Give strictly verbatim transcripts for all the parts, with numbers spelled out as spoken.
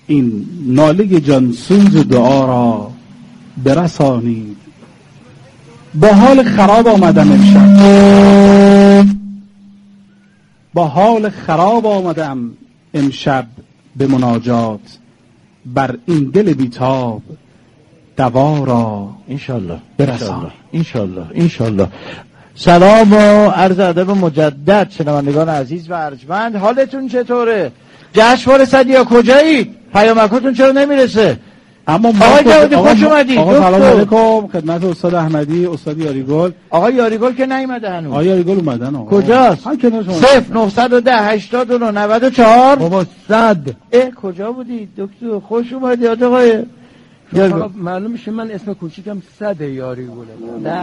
این ناله جانسوز دعا را برسانید. با حال خراب آمدم امشب با حال خراب آمدم امشب به مناجات، بر این دل بیتاب دوا را انشالله برسان. انشالله انشالله. سلام و عرض ادب مجدد شنوندگان عزیز و ارجمند، حالتون چطوره؟ جشنواره صدیا کجایید؟ پیامکاتون چرا نمیرسه؟ اما آقای جوادی خوش اومدید. آقا سلام علیکم خدمت استاد احمدی، استاد یاریگل. آقا یاریگل که نیومده هنوز. آقا یاریگل اومدن. آقا کجاست؟ ها کنار شما. صفر نهصد و ده هشتاد و نه نود و چهار. بابا صد. اه کجا بودید دکتر؟ خوش اومدید آقای یاریگل. معلوم میشه من اسم کوچیکم صد یاریگله. نه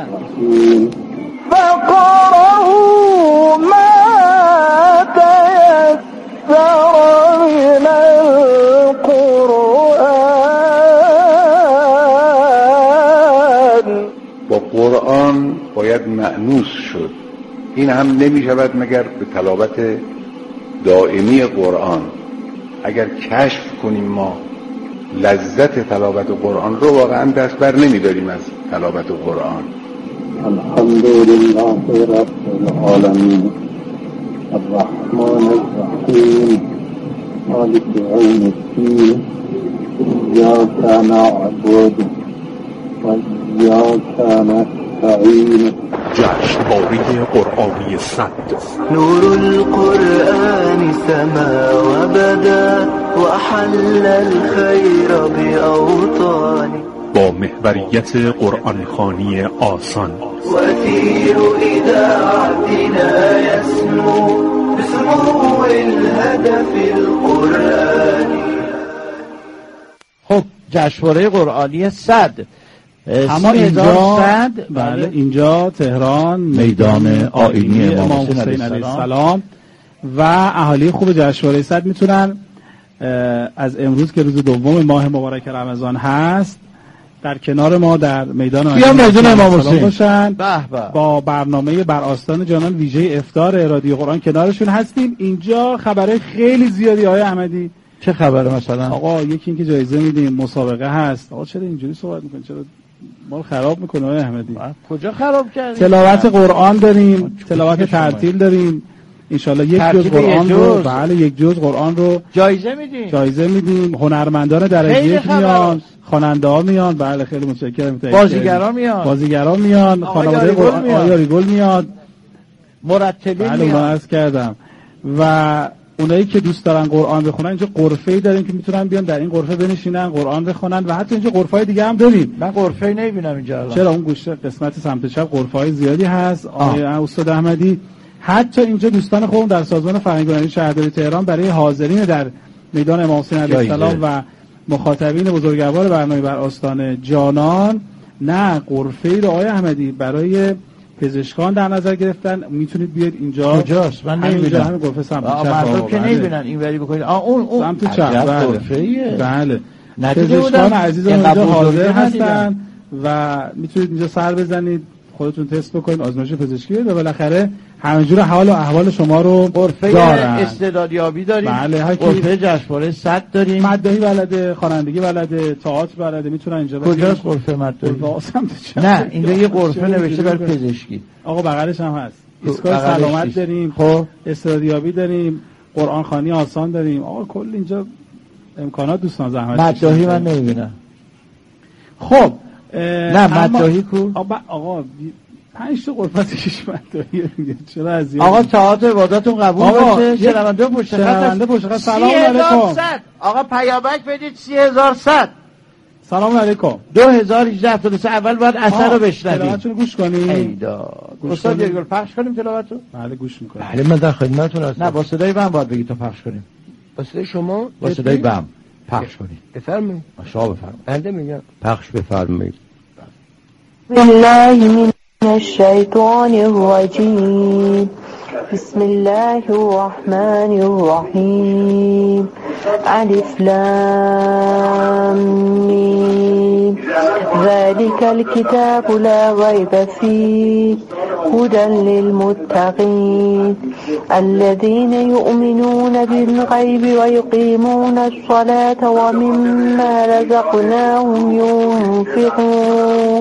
فقرأوا ما تيسر من القرآن. با قرآن باید مأنوس شد. این هم نمی شود مگر به تلاوت دائمی قرآن. اگر کشف کنیم ما لذت تلاوت قرآن رو، واقعا دست بر نمی داریم از تلاوت قرآن. الحمدلله رب العالمین الرحمن الرحیم مالک یوم الدین ایاک نعبد و ایاک نستعین. جشنواره قرآنی صد. نور القرآن سما و بدا و حل الخیر بأوطانی. با محوریت قرآن خوانی آسان. وثير إذاعتنا يسمو بسمو الهدف القرآني. خب جشنواره قرآنی صد. اما اینجا بله اینجا تهران میدان آیینی امام حسین علیه السلام و اهالی خوب جشنواره صد میتونن از امروز که روز دوم ماه مبارک رمضان هست در کنار ما در میدان آیینی امام حسین باشن. به به. با برنامه بر آستان جانان ویژه افطار رادیو قرآن کنارشون هستیم. اینجا خبره خیلی زیادی آقای احمدی. چه خبره مثلا؟ آقا یکی اینکه جایزه میدیم، مسابقه هست. آقا چرا اینجوری صحبت میکنی؟ چرا ما خراب میکنه آقای احمدی؟ کجا خراب کردی؟ تلاوت قرآن داریم، تلاوت ترتیل داریم. انشالله یک جز قرآن رو، بله یک جز قرآن رو جایزه میدیم. جایزه میدیم. هنرمندان درجه یک میان، خواننده ها میان. بله خیلی متشکرم. بازیگرا میان. بازیگرا میان. خانواده قرآن یاریگل میاد. مرتبین بله میان. من عرض کردم. و اونایی که دوست دارن قرآن بخونن اینجا غرفه‌ای داریم که میتونن بیان در این غرفه بنشینن قرآن بخونن و حتی اینجا غرفه‌های دیگه هم داریم. من غرفه‌ای نمیبینم اینجا الان. چرا؟ اون گوشه قسمت سمت چپ غرفه‌های زیادی هست. آقای استاد احمدی حتی اینجا دوستان خودم در سازمان فرهنگی هنری شهرداری تهران برای حاضرین در میدان امام حسین علیه السلام و مخاطبین بزرگوار برنامه بر آستان جانان نه غرفه‌ای رو آقای احمدی برای پزشکان در نظر گرفتن. میتونید بیاید اینجا. کجاست؟ من نمی‌بینم. همین غرفه سمت چپ. مردم که نمی‌بینن اینوری بکنید. آ اون اون سمت چپ. بله. بله. نتیجه پزشکان عزیز اونجا حاضر هستن و میتونید اینجا سر بزنید، خودتون تست بکنید، آزمایش پزشکی و بالاخره همینجور حال و احوال شما رو غرفه استعدادیابی داریم. بله. غرفه جشنواره صد داریم. مداحی بلده، خوانندگی بلده، تئاتر بلده، میتونن اینجا. کجاست غرفه مداحی؟ نه اینجا یه غرفه نوشته برای پزشکی. آقا بغلش هم هست. ایستگاه سلامت داریم. خب استعدادیابی داریم، قرآن خوانی آسان داریم. آقا کل اینجا امکانات دوستان زحمت مداحی من نمیبینم. خب نه مداحی کو؟ آقا پنج تا غرفت کش مداحی دیگه. چرا از آقا تئاتر عبادتون قبول بشه. شنونده پشت خط شنونده پشت خط. سلام علیکم. آقا پیامک بدید سی هزار و صد. سلام علیکم. دو هزار و هجده هفتاد و سه. اول باید اثر رو بشنوید. تلاوتتون رو گوش کنید. ایدا استاد یاریگل پخش کنیم تلاوتو؟ بله گوش میکنم. بله من در خدمتتون هستم. نه با صدای بم باید بگید تا پخش کنیم. با صدای شما؟ با صدای بم پخش کنید. بفرمایید. شما بفرمایید. بنده میگم پخش بفرمایید. بالله من الشیطان الرجیم. بسم الله الرحمن الرحیم. الف لام میم ذلك الكتاب لا ريب فيه هدى للمتقين الذين يؤمنون بالغيب ويقيمون الصلاة ومما رزقناهم ينفقون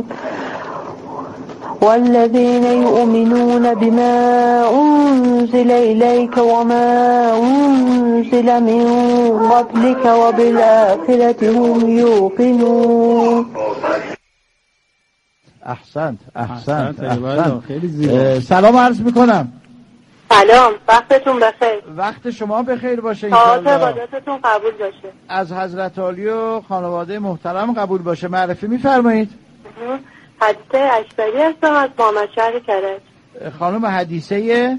والذين يؤمنون بما أنزل إليك وما أنزل من قبلك وبالآخرة هم يوقنون. احسنت احسنت, احسنت. خیلی زیبا. سلام عرض میکنم. سلام، وقتتون بخیر. وقت شما بخیر باشه انشاءالله. عبادتتون قبول باشه. از حضرت عالی و خانواده محترم قبول باشه. معرفی میفرمایید. حدیثه اکبری هستم از محمد شهر کرج. خانم حدیثه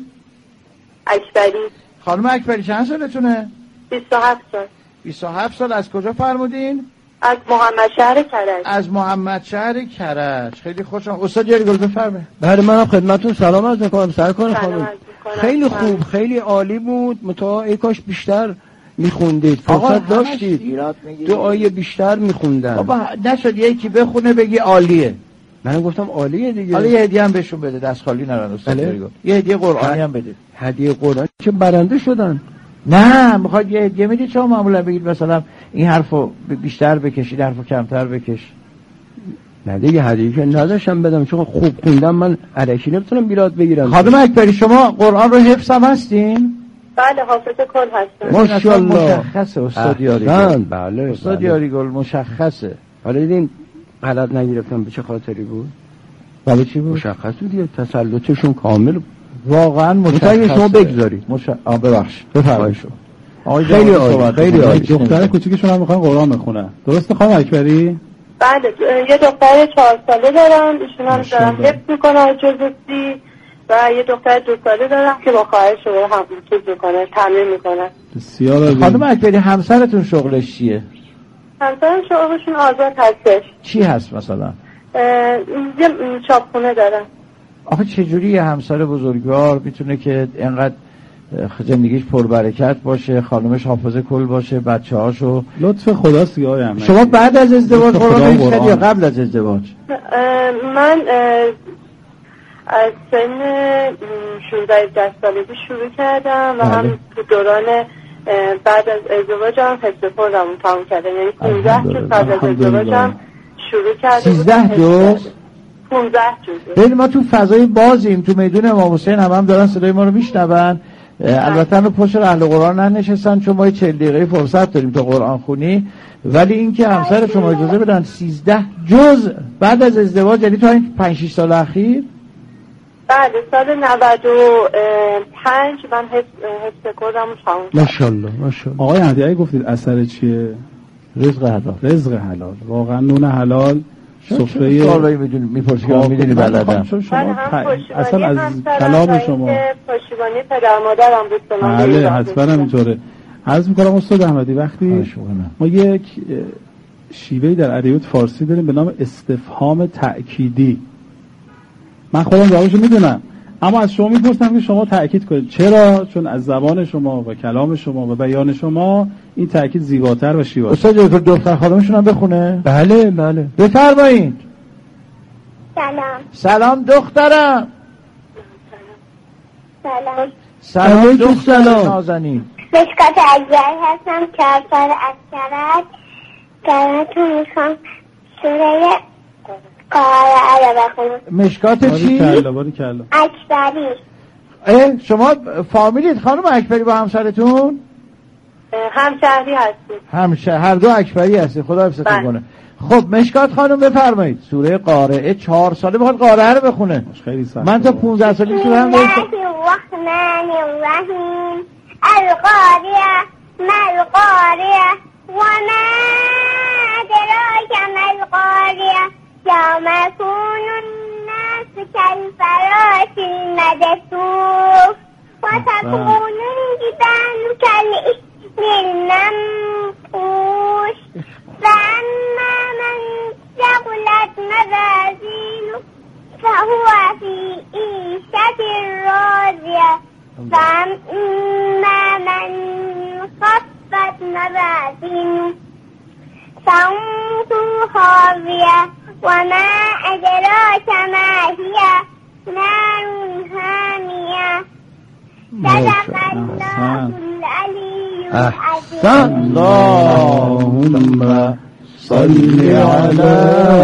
اکبری. خانم اکبری چند سالتونه؟ بیست و هفت سال. بیست و هفت سال. از کجا فرمودین؟ از محمد شهر کرج. از محمد شهر کرج. خیلی خوشم. استاد یاری گل بفرمایید. بله منم خدمتتون سلام عرض می‌کنم. سرکار خانم خیلی خوب، خیلی عالی بود. متأ ای کاش بیشتر میخوندید، فرصت داشتید دعای بیشتر میخوندن. بابا نشد یکی بخونه بگی عالیه. من گفتم عالیه دیگه. حالا یه هدیه هم بهشون بده، دست خالی نرن استاد یاری گل. یه هدیه قرآنی هم بده. هدیه قرآن که برنده شدن. نه میخواد یه هدیه میدید شما معمولا بگید مثلا این حرفو بیشتر بکشید، حرفو کمتر بکش. نه دیگه هدیه که نداشتم بدم چون خوب خوندم من الکی نمیتونم بیراد بگیرم. خانم اکبری شما قرآن رو حفظ هم هستین؟ بله حافظ کل هستم. ماشاءالله. مشخصه استاد یاری گل. بله استاد یاری گل مشخصه. حالا دیدین غلط نگرفتم به چه خاطری بود؟ بله چی بود؟ مشخص بود دیگه، تسلطشون کامل بود. واقعا مشخصه. شما بگذارید. مش... آ ببخش. بفرمایید شما. خیلی عالی، خیلی عالی. دختر کوچیکشون هم میخوان قرآن بخونن. درسته خانم اکبری؟ بله یه دختر چهار ساله دارم، ایشون هم دارم حفظ میکنه جزوسی و یه دختر دو ساله دارم که با خواهر شما هم چیز میکنه، تمرین میکنه. بسیار عالی. خانم اکبری همسرتون شغلش چیه؟ همسرم شغلشون آزاد هستش. چی هست مثلا؟ یه چاپخونه دارم. آخه چجوری یه همسر بزرگوار میتونه که اینقدر زندگیش پربرکت باشه، خانمش حافظه کل باشه، بچه‌هاشو؟ لطف خداست آقای احمدی. شما بعد از ازدواج قرآن بخوندید یا قبل از ازدواج؟ من از سن شانزده سالگی شروع کردم و هم تو دوران بعد از ازدواجم حفظ کلم تموم کردم، یعنی پانزده جز بعد از ازدواجم شروع کردم. سیزده جز؟ پانزده جز. ببین ما تو فضای بازیم، تو میدون امام حسین هم هم دارن صدای ما رو میشنون. البته رو پشت اهل قرآن ننشستن چون ما چهل دقیقه فرصت داریم تا قرآن خونی، ولی اینکه همسر شما اجازه بدن سیزده جز بعد از ازدواج، یعنی تو این پنج شش سال اخیر؟ بعد سال نود و پنج من حفظ کردم و تموم کردم. ماشاءالله ماشاءالله. آقای احمدی گفتید اثر چیه؟ رزق حلال. رزق حلال. واقعا نون حلال سفره سوالایی میدونی میپرسی که من میدونی بلدم. چون شما اصلا از کلام شما پشتیبانی پدر مادرم بود به من. بله حتما اینطوره. عرض می‌کنم استاد احمدی وقتی ما یک شیوهی در ادبیات فارسی داریم به نام استفهام تأکیدی. من خودم جوابشو میدونم اما از شما میپرسم که شما تأکید کنید. چرا؟ چون از زبان شما و کلام شما و بیان شما این تأکید زیباتر و شیواتر. استاد دکتر دختر خانمشون هم بخونه؟ بله بله بفرمایید. سلام. سلام دخترم. سلام. سلام دختر نازنین. مشکات اجزایی هستم، چهار سال از کرد براتون میخوام سوره قارعه رو بخونم. مشکات چی؟ باری کلا اکبری. اه شما فامیلیت خانم اکبری با همسرتون؟ همشهری هستید. همشهر هر دو اکبری هستید. خدا حفظتون کنه. خب مشکات خانم بفرمایید. سوره قارعه چهار ساله بخواد قارعه رو بخونه. خیلی سخت. من تا پانزده سالگی سوره هم بسم الله الرحمن الرحیم. القاریه ما القاریه و ما ادراک ما القاریه یوم یکون الناس کالفراش المبثوث و تکون الجبال کالعهن المنفوش فأما من ثقلت موازينه فهو في عيشة راضية وأما من خفت موازينه فأمه خاوية وما أدراك ما هي نار حامية صدق الله العلي العظيم. اللهم صل على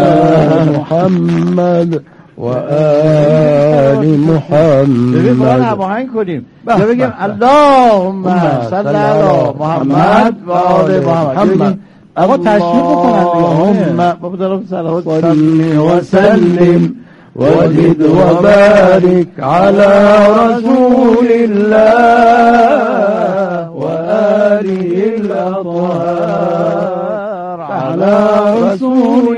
محمد و آل محمد. ببین باید هماهنگ کنیم بگیم اللهم صل علی محمد و آل محمد. آقا تشویق بکنن اللهم بابا دارم صلوات صل و سلم وزد و بارك على رسول الله و آله الأطهار على رسول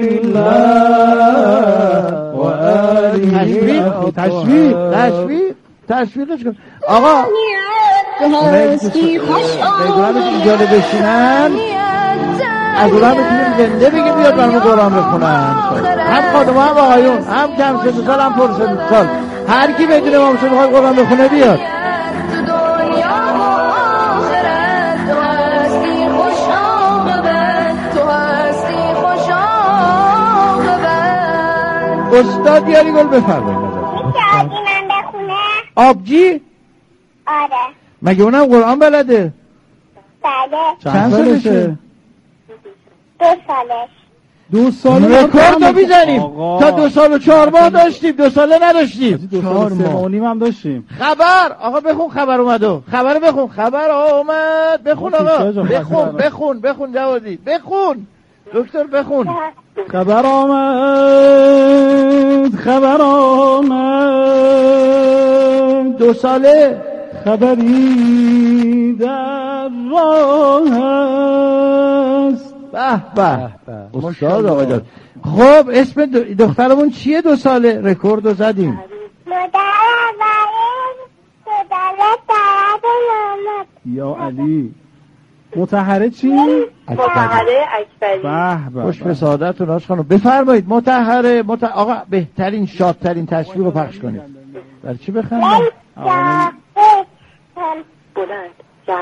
الله و آله الأطهار. تشویق تشویق تشویقش کن آقا. میدونم اینجا رو بشینن از اون هم بتونیم زنده بگیم بیاد برمون قرآن بخونن، هم خانم هم آقایون، هم کم سن سال هم پر سن سال، هر کی بدون امام حسین بخواد قرآن بخونه بیاد. استاد یاری گل بفرمایید. میشه آبجی من بخونه؟ آبجی؟ آره. مگه اونم قرآن بلده؟ بله. چند سالشه؟ دو سالش. دو سال رکورد رو میزنیم. تا دو سال و چهار ماه داشتیم، دو ساله نداشتیم. دو سال و سه ماه و نیم هم داشتیم. خبر آقا بخون، خبر اومد. خبر بخون، خبر اومد. بخون آقا، بخون بخون بخون جوادی، بخون دکتر بخون. خبر آمد، خبر آمد، دو ساله خبری در راه است. به به استاد آقا جان. خب اسم دخترمون چیه؟ دو ساله رکورد رو زدیم. مادر اولین مادر درد نامد. یا علی. مطهره چی؟ مطهره اکبری. به به خوش به سعادتتون آج خانم. بفرمایید مطهره مت... آقا بهترین شادترین تشویق رو پخش کنید. برای چی بخندم؟ بلند جا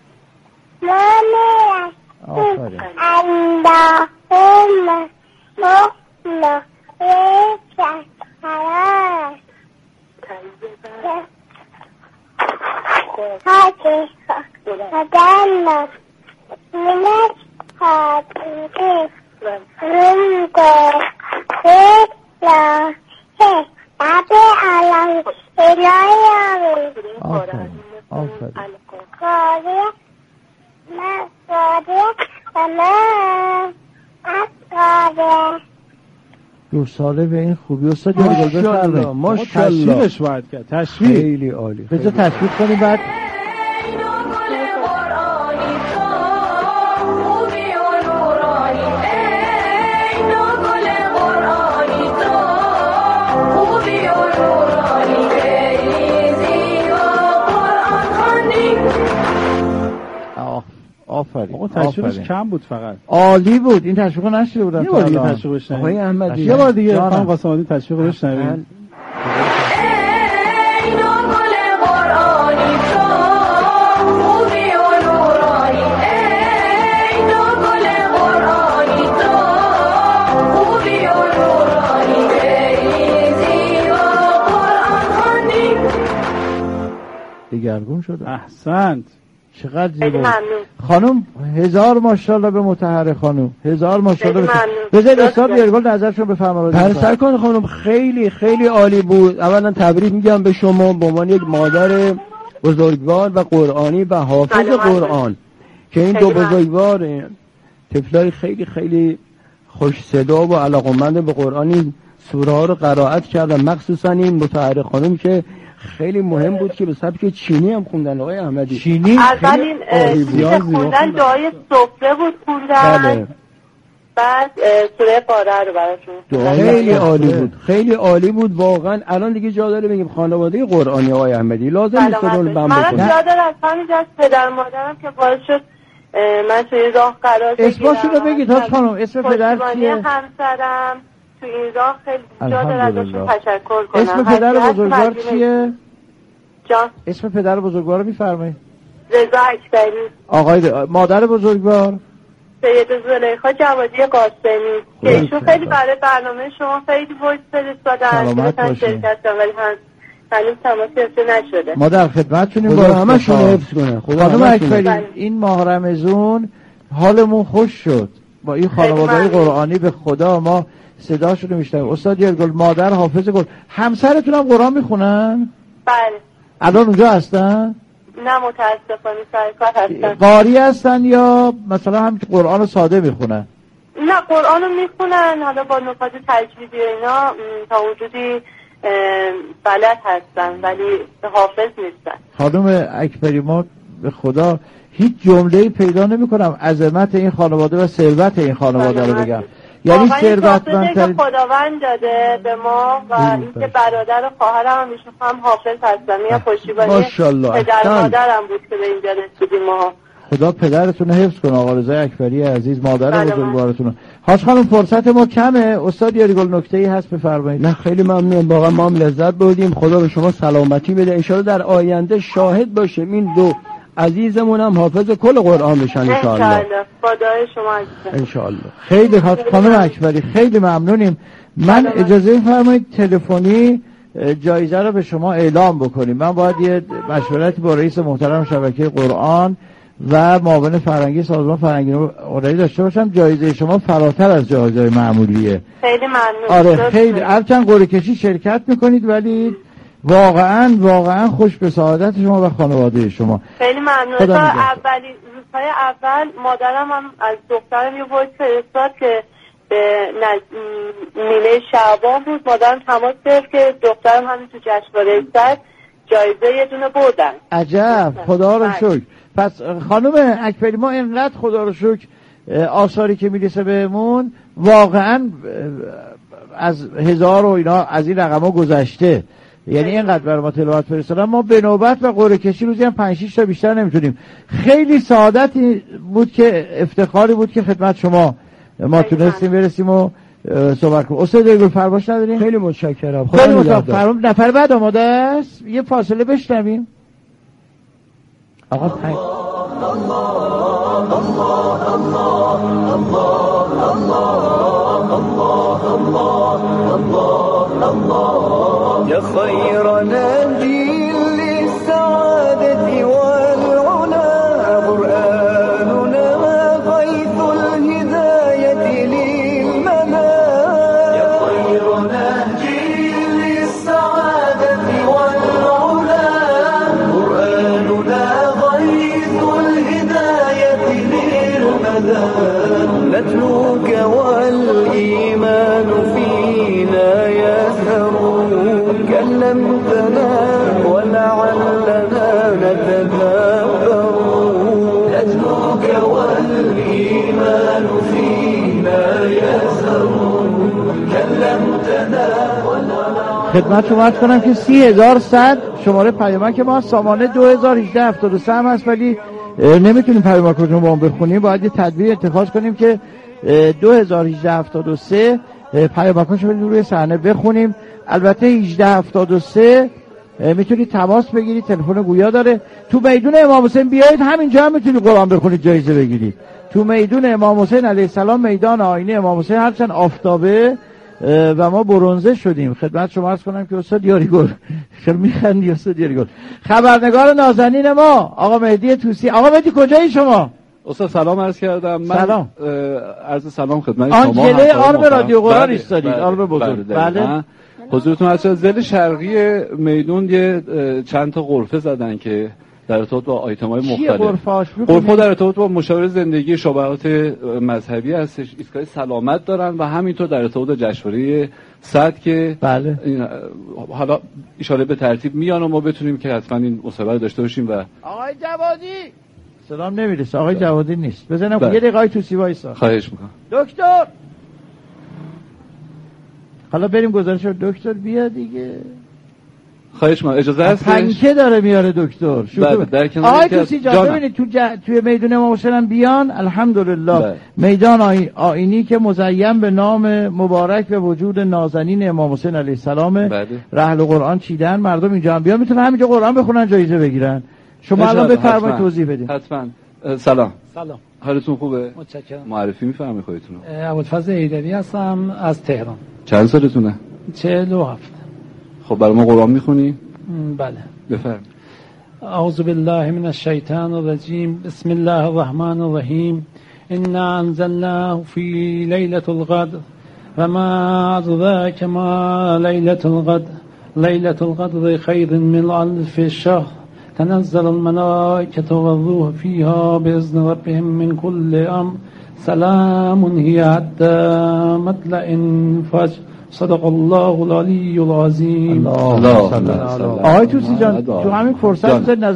مامی آفرین. اللهم مخلق ریکت حرار حاکی فدلت منت حاکی رنگو ریکلا هی عبی علم الهی آمین آفرین آفرین. قاضی من قاضی و من قاضی. دو ساله به این خوبی استاد یاری گل بفرمایید. ماشاءالله. تشویقش باید کرد. تشویق. خیلی عالی. بذار تشویق کنیم بعد. آفرین. آقا تشویقش کم بود فقط. عالی بود. این تشویق نشده بودن. یه بار دیگه تشویقش نشد. آقای احمدی. یه بار دیگه خانم قاسم‌آبادی تشویق بهش نبین. دگرگون شد. احسنت. چقدر زیبا خانم. هزار ماشاءالله به مطهره خانم. هزار ماشاءالله. بذارید استاد بیارگل نظرشون بفرمایید. پرسر کن خانم. خیلی خیلی عالی بود. اولا تبریک میگم به شما به عنوان یک مادر بزرگوار و قرآنی و حافظ قرآن که این دو بزرگوار طفلای خیلی خیلی خوش صدا و علاقمند به قرآنی سوره ها رو قرائت کردن، مخصوصا این مطهره خانم که خیلی مهم بود که به سبک چینی هم خوندن. آقای احمدی چینی اولین چیز خوندن دعای سفره بود خوندن. بله. بعد سوره قاره رو براشون خیلی عالی بود. خیلی عالی بود واقعا. الان دیگه جا داره بگیم خانواده قرآنی آقای احمدی لازم نیست رو بم من بکنیم. جا داره از همینجا از پدر مادرم که باعث شد من توی راه قرار بگیرم. اسمشون رو بگید ها خانم. اسم پدر چیه؟ همسرم تو این راه خیلی جا داره ازشون تشکر کنم. اسم پدر بزرگوار چیه؟ جان. اسم پدر بزرگوار رو میفرمایید؟ رضا اکبری. آقای مادر بزرگوار؟ سید زلیخا جوادی قاسمی که ایشون خیلی برای برنامه شما خیلی وایس فرستادن مثلا شرکت کردن ولی هنوز تماس گرفته نشده. ما در خدمتتونیم، با همه شما حفظ کنه. خانم اکبری این ماه رمضان حالمون خوش شد با این خانواده‌های قرآنی. به خدا ما صداشون رو میشنویم. استاد یارگل مادر حافظ گل، همسرتون هم قرآن میخونن؟ بله. الان اونجا هستن؟ نه متاسفانه سر کار هستن. قاری هستن یا مثلا هم قرآن ساده میخونن؟ نه قرآن رو میخونن، حالا با نکات تجویدی و اینا تا وجودی بلد هستن ولی حافظ نیستن. خانم اکبری ما به خدا هیچ جمله‌ای پیدا نمی‌کنم عظمت این خانواده و ثروت این خانواده رو بگم. یعنی ثروتمندترین خداوند داده به ما و اینکه برادر و خواهرم هم ایشون هم حافظ هستن. میام پشتیبانی پدر مادرم بود که به اینجا رسیدیم ما. خدا پدرتون حفظ کنه آقا رضا اکبری عزیز، مادر بزرگوارتون. حاج خانم فرصت ما کمه، استاد یاریگل نکته‌ای هست بفرمایید. نه خیلی ممنون، واقعا ما هم لذت بردیم. خدا به شما سلامتی بده، ان شاءالله در آینده شاهد باشیم این دو عزیزمون هم حافظ کل قرآن بشن ان شاء الله. خدای شما عزیز. ان شاء الله. خیلی خانم اکبری خیلی ممنونیم. من اجازه فرمایید تلفنی جایزه رو به شما اعلام بکنیم. من باید یه مشورتی با رئیس محترم شبکه قرآن و معاون فرهنگی سازمان فرهنگی هنری داشته باشم. جایزه شما فراتر از جایزه معمولیه. خیلی ممنون. آره خیلی هرچند قرعه کشی شرکت میکنید ولی واقعا واقعا خوش به سعادت شما و خانواده شما. خیلی ممنون. تا اولی روزهای اول مادرم هم از دخترم یه وایس فرستاد که به نیمه شعبان بود. مادرم تماس گرفت که دخترم همین تو جشنواره صد جایزه یه دونه بردن. عجب، خدا رو شکر. پس خانم اکبری ما اینقدر خدا رو شکر آثاری که میرسه بهمون واقعا از هزار و اینا از این رقم ها گذشته. یعنی اینقدر برای ما تلاوت فرستادن، ما به نوبت و قرعه کشی روزی هم پنج شش تا بیشتر نمیتونیم. خیلی سعادتی بود که افتخاری بود که خدمت شما ما تونستیم برسیم و صحبت کنیم. استاد یارگل فرمایش نداریم؟ خیلی متشکرم. خیلی متشکرم. نفر بعد آماده است، یه فاصله بشنویم. آقا پنج يا خير ناجي للسعادة والعلا قرآننا غيث الهداية للمنى يا خير ناجي للسعادة والعلا قرآننا غيث الهداية للمنى نتلوك والإيمان فينا يزهر كلمتنا ولعلنا نتدبر نتلوك والإيمان فينا يزهر كلمتنا ولعلنا. خدمت شما عرض کنم که سی هزار و صد شماره پیامک ما سامانه دو هزار و هجده هفتاد و سه هم هست ولی نمیتونیم پیامکتون رو با هم بخونیم. باید یه تدبیر اتخاذ کنیم که دو هزار و هجده هفتاد و سه پیامکاشو بریم روی صحنه بخونیم. البته هجده هفتاد و سه میتونید تماس بگیرید، تلفن گویا داره. تو میدون امام حسین بیایید، همینجا هم میتونید قرآن بخونید جایزه بگیرید. تو میدون امام حسین علیه السلام، میدان آینه امام حسین، هرچند آفتابه و ما برنزه شدیم. خدمت شما عرض کنم که استاد یاریگل خیلی میخندی. استاد یاریگل خبرنگار نازنین ما آقا مهدی طوسی. آقا مهدی کجایی شما؟ استاد سلام عرض کردم. من سلام. عرض سلام خدمت شما. آنجله آرم رادیو قرآن ایستادید. آرم بزرگ. بله. حضورتون از زل شرقی میدون یه چند تا غرفه زدن که در ارتباط با آیتم‌های مختلف. غرفه در ارتباط با مشاور زندگی شبهات مذهبی هستش، ایستگاه سلامت دارن و همینطور در ارتباط با جشنواره صد که بله. حالا اشاره به ترتیب میان و ما بتونیم که حتما این مصاحبه داشته باشیم. و آقای جوادی سلام نمیرسه. آقای جوادی نیست. بزنم یه دقیقه تو سی وایسا. خواهش میکنم. دکتر حالا بریم گزارش رو. دکتر بیا دیگه. خواهش میکنم. اجازه هست؟ پنکه داره میاره دکتر. بله. آقای توسی جان ببینید تو ج... توی میدون امام حسین بیان الحمدلله. بله. میدان آی... آینی که مزین به نام مبارک به وجود نازنین امام حسین علیه السلام. بله. رحل قرآن چیدن، مردم اینجا هم بیان میتونن همینجا قرآن بخونن جایزه بگیرن. شما الان بفرمایید توضیح بدین. حتما. سلام. سلام. حالتون خوبه؟ متشکرم. معرفی می‌فرمایید خودتون رو. ابوالفضل حیدری هستم از تهران. چند سالتونه؟ چهل و هفت. خب برای ما قرآن می‌خونی؟ بله. بفرمایید. اعوذ بالله من الشیطان الرجیم. بسم الله الرحمن الرحیم. انا انزلناه فی لیلة القدر وما ادراک ما لیلة القدر لیلة القدر خیر من الف شهر تنزل الملائكة والروح فيها بإذن ربهم من كل أمر سلام هي حتى مطلع الفجر صدق الله العلی العظیم. الله. آقای توسی جان تو همین فرصت